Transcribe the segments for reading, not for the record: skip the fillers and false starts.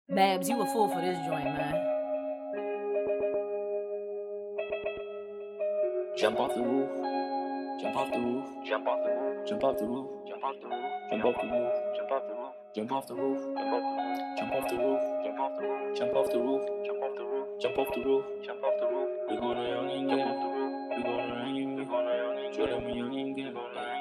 Babs, you a fool for this joint, man. Jump off the roof, jump off the roof, jump off the roof, jump off the roof, jump off the roof, jump off the roof, jump off the roof, jump off the roof, jump off the roof, jump off the roof, jump off the roof, jump off the roof, jump off the roof, jump off the roof. We gonna young and get off the roof. We gonna young and we gonna young and show them we young and get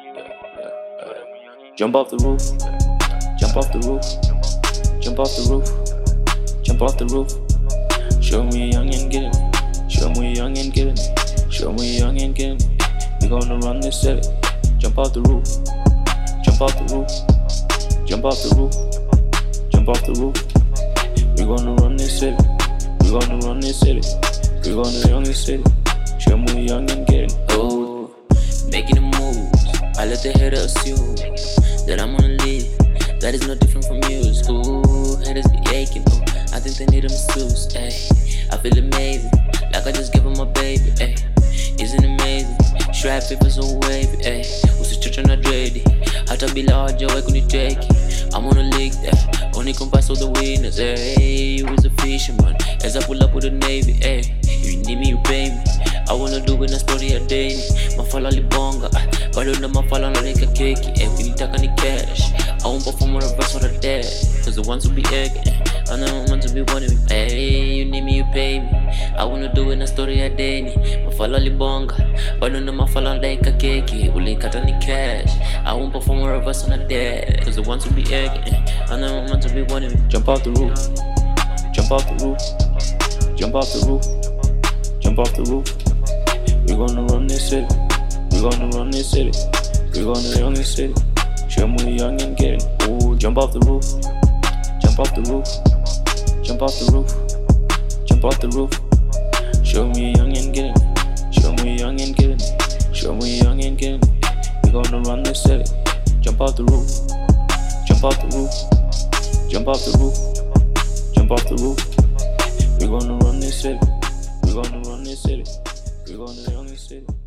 jump off the roof, jump off the roof, jump off the roof, jump off the roof. Show me young and get it. Show me young and get it. Show me young and get it. We gonna run this city. Jump off the roof. Jump off the roof. Jump off the roof. Jump off the roof. We gonna run this city. We gonna run this city. We gonna young this city. Show me young and get it. Oh, making the moves. I let the hater assume that I'm gonna leave. That is no different from yours. Ooh, haters be aching. Ooh, I think they need a masseuse. Ayy, I feel amazing, like I just gave them a baby. Ayy, isn't amazing? Strap paper so wavy. Ayy, usichocho na dready. Hata bila hajawahi kunicheki. I'm on a league that only compass all the winners. Ayy, you was a fisherman as I pull up with the Navy. Ayy, you need me, you pay me. I wanna do it na story ya daily. Mafala libonga, bado na mafala na reka keki. Ayy, nitaka ni cash. I won't perform on a verse or a dead. Cause the ones who be egging, and the ones who be wanting me. Ayy, you need me, you pay me. I wanna do it na story ya daily. Mafala libonga, bado na mafala na reka keki. Ulikata ni cash. I won't perform on a verse on a dead. Cause the ones who be egging, and the ones who be wanting me. Jump off the roof. Jump off the roof. Jump off the roof. Jump off the roof. We gonna run this city. We gonna run this city. We gonna young this city. Show me young and get it. Ooh, jump off the roof. Jump off the roof. Jump off the roof. Jump off the roof. Show me young and get it. Show me young and get it. Show me young and get it. We gonna run this city. Jump off the roof. Jump off the roof. Jump off the roof. Jump off the roof. We gonna run this city. We gonna run this city. We gonna run this city.